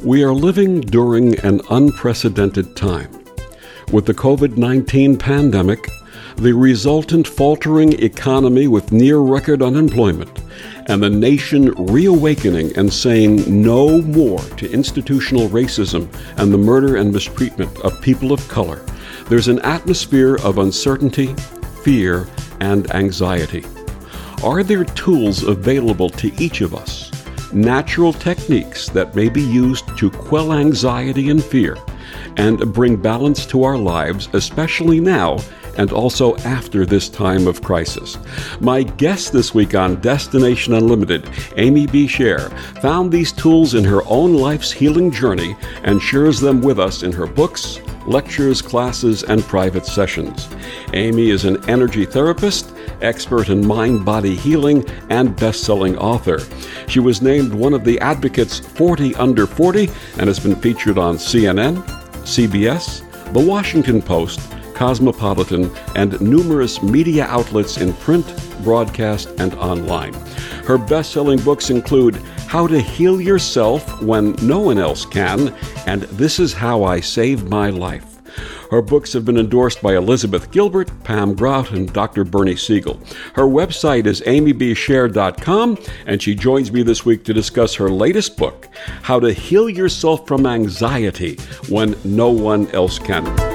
We are living during an unprecedented time. With the COVID-19 pandemic, the resultant faltering economy with near-record unemployment, and the nation reawakening and saying no more to institutional racism and the murder and mistreatment of people of color, there's an atmosphere of uncertainty, fear, and anxiety. Are there tools available to each of us, natural techniques that may be used to quell anxiety and fear and bring balance to our lives, especially now and also after this time of crisis? My guest this week on Destination Unlimited, Amy B. Scher, found these tools in her own life's healing journey and shares them with us in her books, lectures, classes, and private sessions. Amy is an energy therapist, expert in mind-body healing, and best-selling author. She was named one of the Advocate's 40 Under 40 and has been featured on CNN, CBS, The Washington Post, Cosmopolitan, and numerous media outlets in print, broadcast, and online. Her best-selling books include How to Heal Yourself When No One Else Can, and This Is How I Saved My Life. Her books have been endorsed by Elizabeth Gilbert, Pam Grout, and Dr. Bernie Siegel. Her website is amybscher.com, and she joins me this week to discuss her latest book, How to Heal Yourself from Anxiety When No One Else Can.